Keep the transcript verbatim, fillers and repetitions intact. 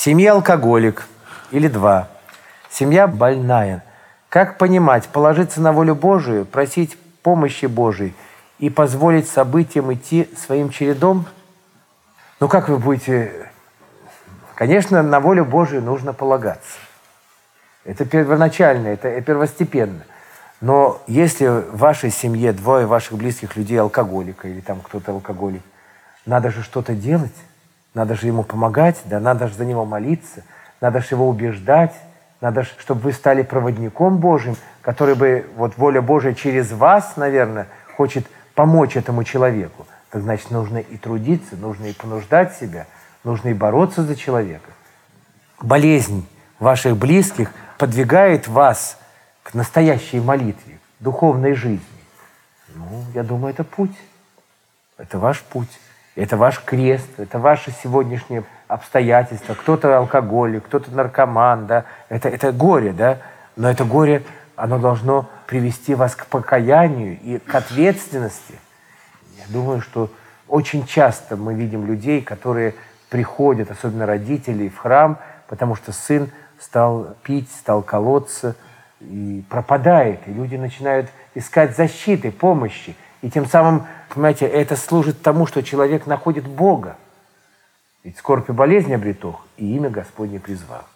семья алкоголик или два. Семья больная. Как понимать, положиться на волю Божию, просить помощи Божией и позволить событиям идти своим чередом? Ну как вы будете... Конечно, на волю Божию нужно полагаться. Это первоначально, это первостепенно. Но если в вашей семье двое ваших близких людей алкоголика или там кто-то алкоголик, надо же что-то делать, надо же ему помогать, да, надо же за него молиться, надо же его убеждать, надо же, чтобы вы стали проводником Божьим, который бы, вот воля Божия через вас, наверное, хочет помочь этому человеку. Так значит, нужно и трудиться, нужно и понуждать себя, нужно и бороться за человека. Болезнь ваших близких подвигает вас к настоящей молитве, к духовной жизни. Ну, я думаю, это путь. Это ваш путь. Это ваш крест. Это ваши сегодняшние обстоятельства. Кто-то алкоголик, кто-то наркоман. Да? Это, это горе, да? Но это горе, оно должно привести вас к покаянию и к ответственности. Я думаю, что очень часто мы видим людей, которые приходят, особенно родители, в храм, потому что сын стал пить, стал колоться и пропадает. И люди начинают искать защиты, помощи. И тем самым, понимаете, это служит тому, что человек находит Бога. Ведь скорбь и болезнь обретох, и имя Господне призвал.